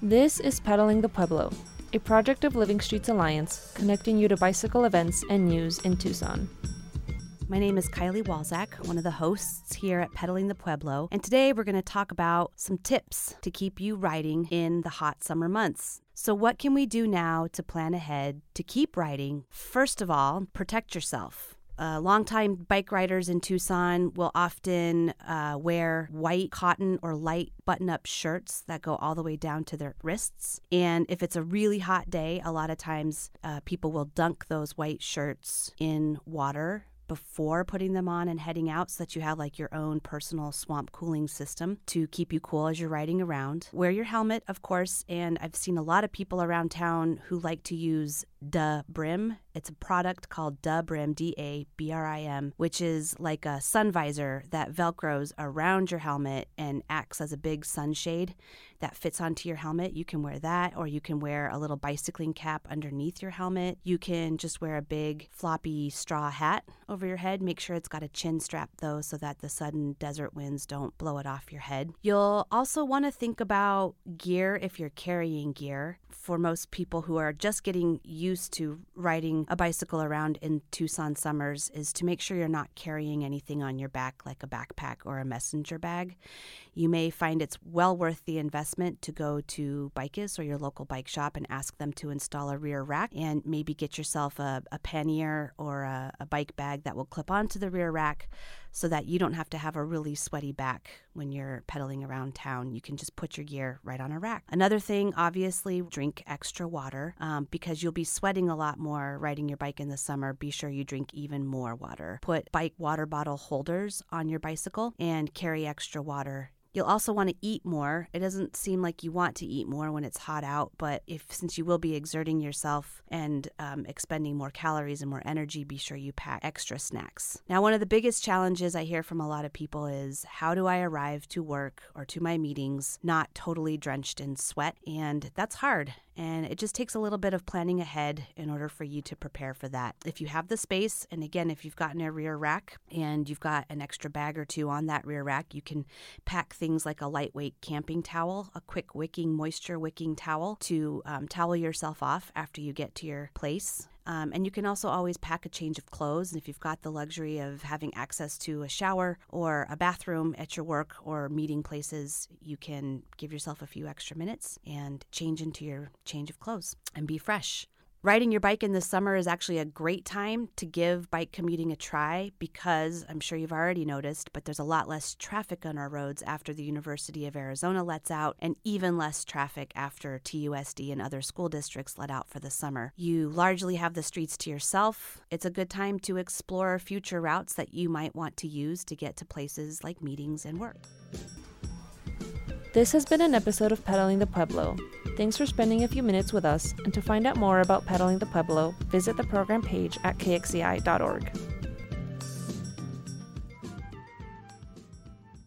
This is Pedaling the Pueblo, a project of Living Streets Alliance, connecting you to bicycle events and news in Tucson. My name is Kylie Walzak, one of the hosts here at Pedaling the Pueblo, and today we're going to talk about some tips to keep you riding in the hot summer months. So what can we do now to plan ahead to keep riding? First of all, protect yourself. Longtime bike riders in Tucson will often wear white cotton or light button-up shirts that go all the way down to their wrists. And if it's a really hot day, a lot of times people will dunk those white shirts in water before putting them on and heading out so that you have like your own personal swamp cooling system to keep you cool as you're riding around. Wear your helmet, of course, and I've seen a lot of people around town who like to use Da-Brim. It's a product called Da-Brim, D-A-B-R-I-M, which is like a sun visor that velcros around your helmet and acts as a big sunshade that fits onto your helmet. You can wear that, or you can wear a little bicycling cap underneath your helmet. You can just wear a big floppy straw hat over your head. Make sure it's got a chin strap though, so that the sudden desert winds don't blow it off your head. You'll also want to think about gear if you're carrying gear. For most people who are just getting used to riding a bicycle around in Tucson summers, is to make sure you're not carrying anything on your back like a backpack or a messenger bag. You may find it's well worth the investment to go to Bikeus or your local bike shop and ask them to install a rear rack, and maybe get yourself a pannier or a bike bag that will clip onto the rear rack so that you don't have to have a really sweaty back when you're pedaling around town. You can just put your gear right on a rack. Another thing, obviously, drink extra water because you'll be sweating a lot more riding your bike in the summer. Be sure you drink even more water. Put bike water bottle holders on your bicycle and carry extra water. You'll also want to eat more. It doesn't seem like you want to eat more when it's hot out, but since you will be exerting yourself and expending more calories and more energy, be sure you pack extra snacks. Now, one of the biggest challenges I hear from a lot of people is, how do I arrive to work or to my meetings not totally drenched in sweat? And that's hard. And it just takes a little bit of planning ahead in order for you to prepare for that. If you have the space, and again, if you've gotten a rear rack and you've got an extra bag or two on that rear rack, you can pack things like a lightweight camping towel, a quick moisture wicking towel to towel yourself off after you get to your place. And you can also always pack a change of clothes. And if you've got the luxury of having access to a shower or a bathroom at your work or meeting places, you can give yourself a few extra minutes and change into your change of clothes and be fresh. Riding your bike in the summer is actually a great time to give bike commuting a try because I'm sure you've already noticed, but there's a lot less traffic on our roads after the University of Arizona lets out, and even less traffic after TUSD and other school districts let out for the summer. You largely have the streets to yourself. It's a good time to explore future routes that you might want to use to get to places like meetings and work. This has been an episode of Pedaling the Pueblo. Thanks for spending a few minutes with us, and to find out more about Pedaling the Pueblo, visit the program page at kxci.org.